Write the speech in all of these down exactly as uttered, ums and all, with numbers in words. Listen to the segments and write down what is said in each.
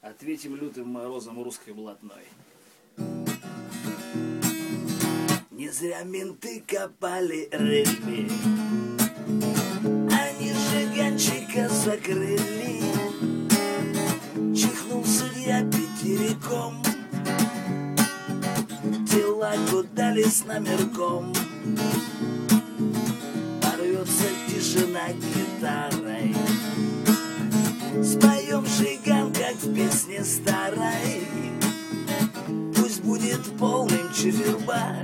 ответим лютым морозом русской блатной. Не зря менты копали рельми, они жиганчика закрыли. Чихнул судья пятериком, тела кудали с номерком. Порвется тишина гитарой, споем жиган, как в песне старой. Пусть будет полным чифербак,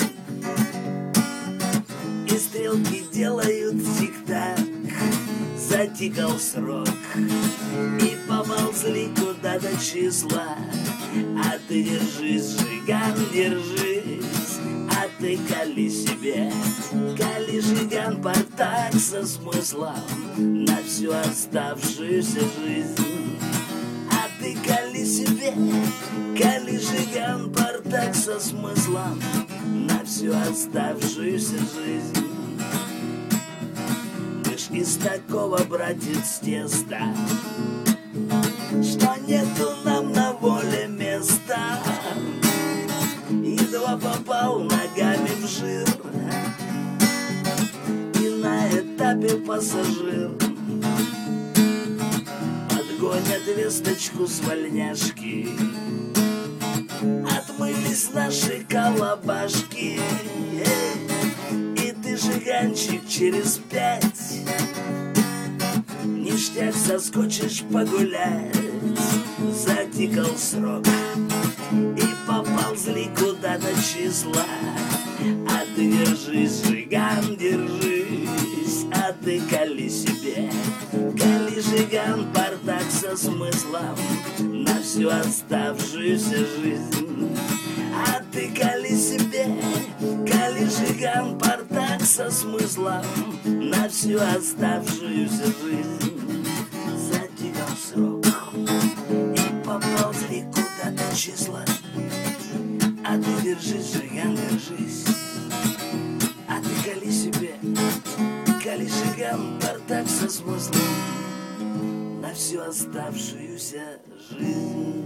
и стрелки делают тик-так. Затикал срок, и поползли куда-то числа. А ты держись, жиган, держись, а ты кали себе, кали, жиган, портак со смыслом на всю оставшуюся жизнь. А ты кали себе, кали, жиган, портак со смыслом на всю оставшуюся жизнь. Мы ж из такого, братец, теста, что нету нам на воле места. Едва попал ногами в жир, и на этапе пассажир. Подгонят весточку с вольняшки, отмылись наши колобашки. И ты, жиганчик, через пять ништяк соскочишь погулять. Затикал срок, и поползли куда-то числа. А ты держись, жиган, держись, а ты кали себе, кали, жиган, портак со смыслом на всю оставшуюся жизнь. А ты кали себе, кали, жиган, портак со смыслом на всю оставшуюся жизнь. Затикал срок, и поползли куда-то числа. А ты держись, жиган, держись, а ты кали себе, кали, жиган, портак со смыслом на всю оставшуюся жизнь.